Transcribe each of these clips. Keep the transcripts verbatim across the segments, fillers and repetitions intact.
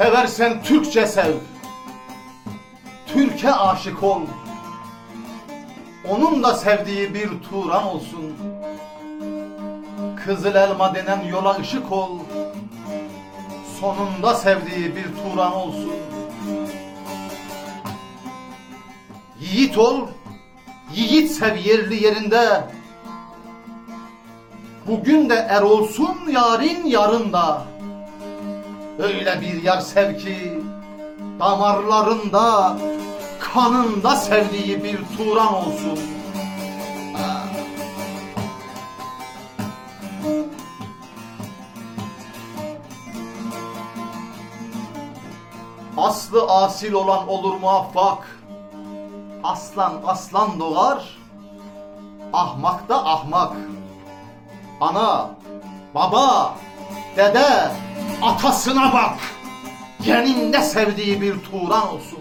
Seversen Türkçe sev, Türk'e aşık ol. Onun da sevdiği bir Turan olsun. Kızıl elma denen yola ışık ol. Sonunda sevdiği bir Turan olsun. Yiğit ol, yiğit sev yerli yerinde. Bugün de er olsun yarın yarında. Öyle bir yar sev ki damarlarında, kanında sevdiği bir Turan olsun. Aslı asil olan olur muvaffak. Aslan aslan doğar, ahmak da ahmak. Ana, baba, dede, atasına bak. Geninde sevdiği bir Turan olsun.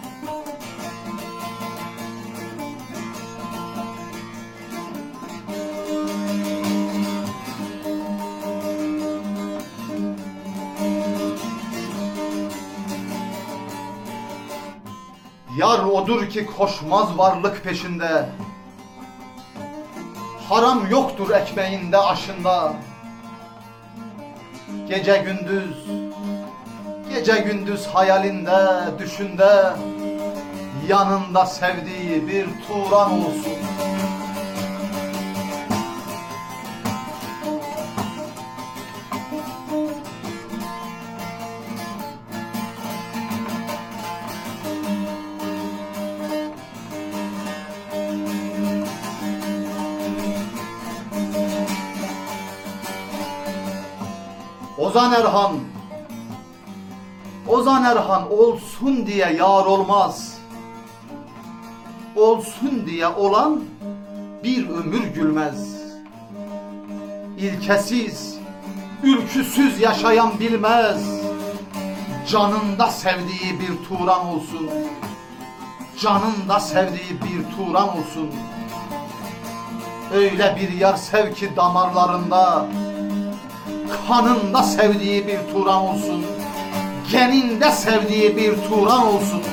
Yar odur ki koşmaz varlık peşinde. Haram yoktur ekmeğinde aşında. Gece gündüz, gece gündüz hayalinde, düşünde, yanında sevdiği bir Turan olsun. Ozan Erhan, Ozan Erhan olsun diye yar olmaz. Olsun diye olan bir ömür gülmez. İlkesiz, ülküsüz yaşayan bilmez. Canında sevdiği bir Turan olsun. Canında sevdiği bir Turan olsun. Öyle bir yar sev ki damarlarında, kanında sevdiği bir Turan olsun. Geninde sevdiği bir Turan olsun.